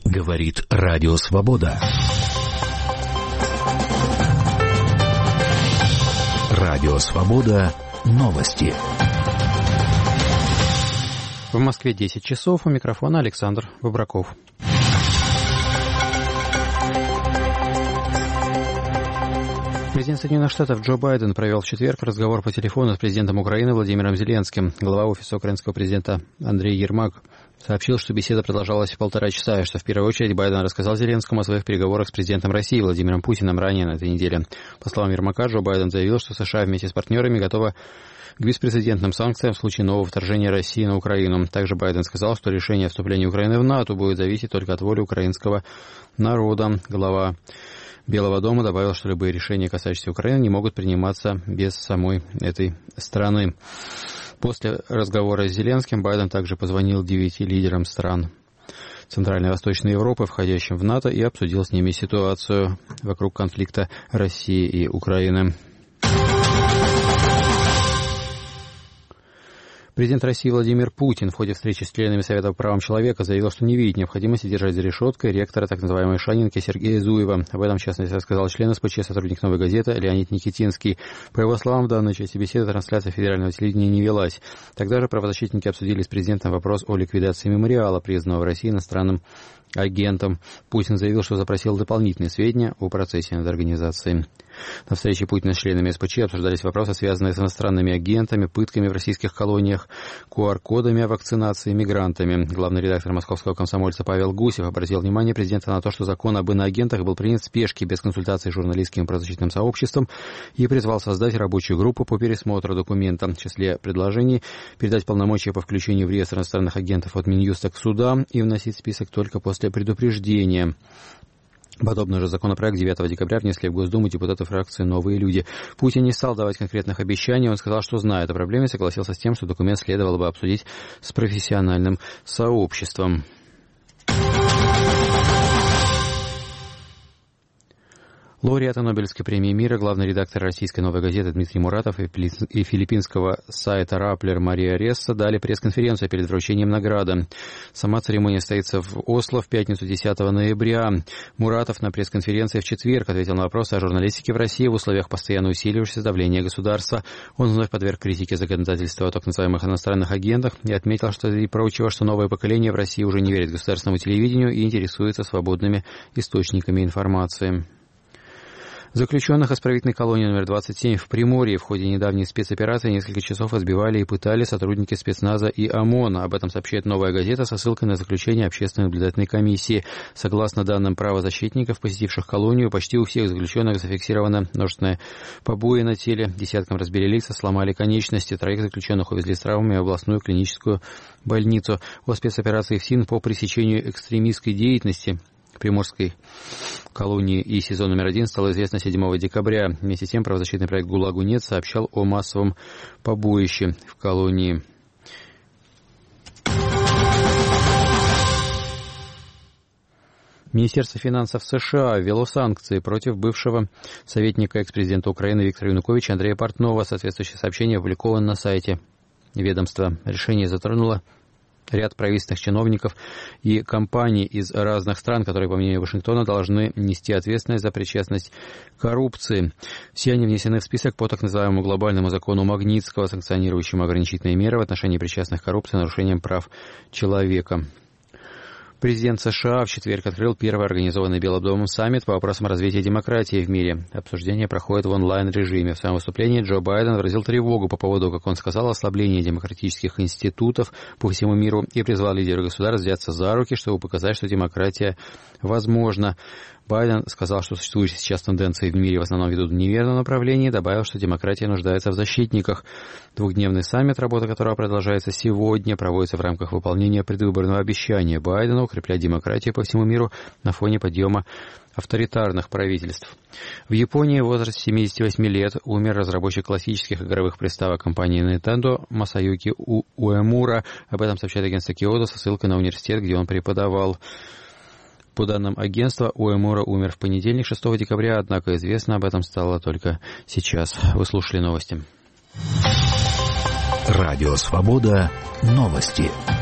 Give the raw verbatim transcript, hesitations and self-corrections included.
Говорит Радио Свобода. Радио Свобода. Новости. В Москве десять часов. У микрофона Александр Бобраков. Президент Соединенных Штатов Джо Байден провел в четверг разговор по телефону с президентом Украины Владимиром Зеленским. Глава офиса украинского президента Андрей Ермак сообщил, что беседа продолжалась полтора часа, и что в первую очередь Байден рассказал Зеленскому о своих переговорах с президентом России Владимиром Путиным ранее на этой неделе. По словам Ермака, Джо Байден заявил, что США вместе с партнерами готовы к беспрецедентным санкциям в случае нового вторжения России на Украину. Также Байден сказал, что решение о вступлении Украины в НАТО будет зависеть только от воли украинского народа. Глава Белого дома добавил, что любые решения, касающиеся Украины, не могут приниматься без самой этой страны. После разговора с Зеленским Байден также позвонил девяти лидерам стран Центральной и Восточной Европы, входящим в НАТО, и обсудил с ними ситуацию вокруг конфликта России и Украины. Президент России Владимир Путин в ходе встречи с членами Совета по правам человека заявил, что не видит необходимости держать за решеткой ректора так называемой Шанинки Сергея Зуева. Об этом, в частности, рассказал член СПЧ, сотрудник «Новой газеты» Леонид Никитинский. По его словам, в данной части беседы трансляция федерального телевидения не велась. Тогда же правозащитники обсудили с президентом вопрос о ликвидации мемориала, признанного в России иностранным агентом. Путин заявил, что запросил дополнительные сведения о процессе над организацией. На встрече Путина с членами СПЧ обсуждались вопросы, связанные с иностранными агентами, пытками в российских колониях, ку ар кодами о вакцинации, мигрантами. Главный редактор московского «Комсомольца» Павел Гусев обратил внимание президента на то, что закон об иноагентах был принят в спешке, без консультаций с журналистским и правозащитным сообществом, и призвал создать рабочую группу по пересмотру документа. В числе предложений передать полномочия по включению в реестр иностранных агентов от Минюста к судам и вносить список только после предупреждения. Подобный же законопроект девятого декабря внесли в Госдуму депутаты фракции «Новые люди». Путин не стал давать конкретных обещаний. Он сказал, что знает о проблеме, и согласился с тем, что документ следовало бы обсудить с профессиональным сообществом. Лауреаты Нобелевской премии мира, главный редактор российской «Новой газеты» Дмитрий Муратов и филиппинского сайта Rappler Мария Ресса дали пресс-конференцию перед вручением награды. Сама церемония состоится в Осло в пятницу десятого ноября. Муратов на пресс-конференции в четверг ответил на вопросы о журналистике в России в условиях постоянно усиливающегося давления государства. Он вновь подверг критике законодательства о так называемых иностранных агентах и отметил, что и прочего, что новое поколение в России уже не верит государственному телевидению и интересуется свободными источниками информации. Заключенных исправительной колонии номер двадцать семь в Приморье в ходе недавней спецоперации несколько часов избивали и пытали сотрудники спецназа и ОМОНа. Об этом сообщает «Новая газета» со ссылкой на заключение общественной наблюдательной комиссии. Согласно данным правозащитников, посетивших колонию, почти у всех заключенных зафиксировано множественное побои на теле. Десяткам разбили лица, сломали конечности. Троих заключенных увезли с травмами в областную клиническую больницу. О спецоперации ФСИН по пресечению экстремистской деятельности Приморской колонии и СИЗО номер один стало известно седьмого декабря. Вместе с тем правозащитный проект «ГУЛАГу нет» сообщал о массовом побоище в колонии. Министерство финансов США ввело санкции против бывшего советника экс-президента Украины Виктора Януковича Андрея Портнова. Соответствующее сообщение опубликовано на сайте ведомства. Решение затронуло ряд правительственных чиновников и компаний из разных стран, которые, по мнению Вашингтона, должны нести ответственность за причастность к коррупции. Все они внесены в список по так называемому глобальному закону Магнитского, санкционирующему ограничительные меры в отношении причастных к коррупции и нарушениям прав человека. Президент США в четверг открыл первый организованный Белым домом саммит по вопросам развития демократии в мире. Обсуждение проходит в онлайн-режиме. В своем выступлении Джо Байден выразил тревогу по поводу, как он сказал, ослабления демократических институтов по всему миру и призвал лидеров государств взяться за руки, чтобы показать, что демократия возможна. Байден сказал, что существующие сейчас тенденции в мире в основном ведут в неверном направлении, и добавил, что демократия нуждается в защитниках. Двухдневный саммит, работа которого продолжается сегодня, проводится в рамках выполнения предвыборного обещания Байдена укреплять демократию по всему миру на фоне подъема авторитарных правительств. В Японии в возрасте семидесяти восьми лет умер разработчик классических игровых приставок компании Nintendo Масаюки Уэмура. Об этом сообщает агентство Киото со ссылкой на университет, где он преподавал. По данным агентства, Уэмура умер в понедельник, шестого декабря, однако известно об этом стало только сейчас. Вы слушали новости. Радио Свобода. Новости.